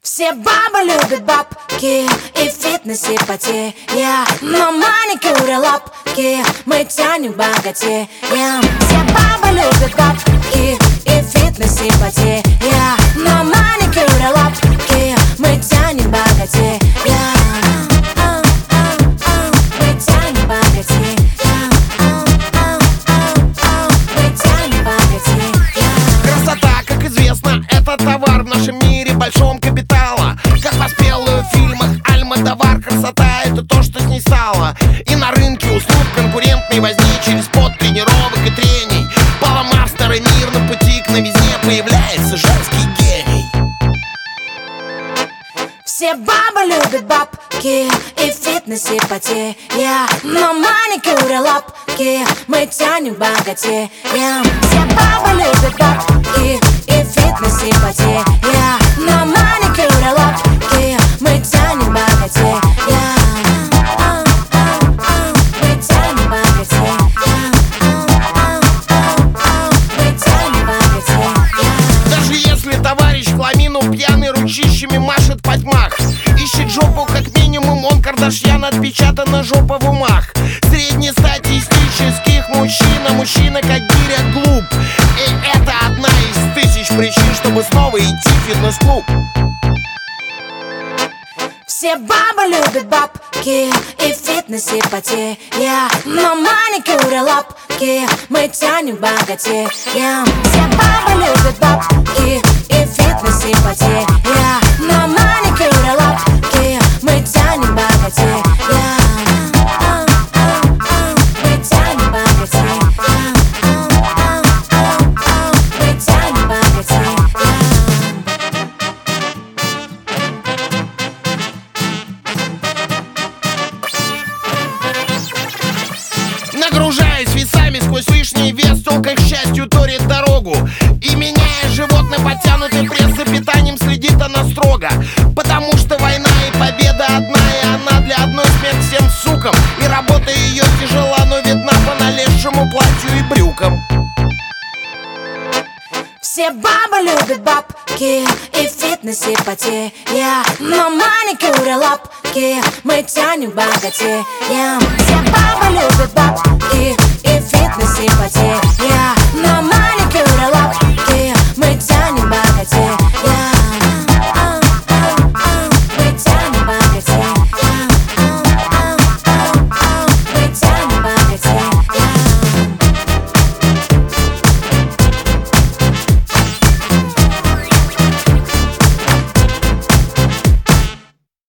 Все бабы любят бабки и в фитнесе потея, но маникюр и лапки мы тянем богатея. Все бабы любят бабки и в фитнесе потея, но маникюр и лапки мы тянем богатея. Мы тянем богатея. Мы тянем богатея. Красота, как известно, это товар в нашем мире большом капитала. Как воспелую в фильмах Альмодовар, красота — это то, что с ней стало. И на рынке услуг конкурентной возни через пот тренировок и трений, поломав старый мир на пути к новизне, появляется женский гений. Все бабы любят бабки и в фитнесе потея, но маникюр и лапки мы тянем богатея. Все бабы любят бабки и в фитнесе потея, но маникюр и лапки мы тянем богатея. Мы тянем богатея. Мы тянем богатея. Даже если товарищ хламину пьяный ручищами машет по тьмах, ищет жопу как минимум, он Кардашьян, отпечатана жопа в умах. Среднестатистических мужчина как гиря глуп. И это одна из тысяч причин, чтобы снова идти в фитнес-клуб. Все бабы любят бабки и в фитнесе потея, но маникюр и лапки мы тянем богатея. Все бабы любят бабки и в фитнесе потея, но маникюр и лапки мы тянем богатея. Мы тянем богатея. Мы тянем богатея. Нагружаясь весами сквозь лишний вес, только к счастью торит дорогу. И меняя животное подтянутый пресс, за питанием следит она строго. Потому что война и победа одна, и она для одной смерть всем сукам. И работа ее тяжела, но видна по налезшему платью и брюкам. Все бабы любят бабки и в фитнесе потея, но маникюр и лапки мы тянем богатея. Все бабы любят бабки и в фитнесе потея,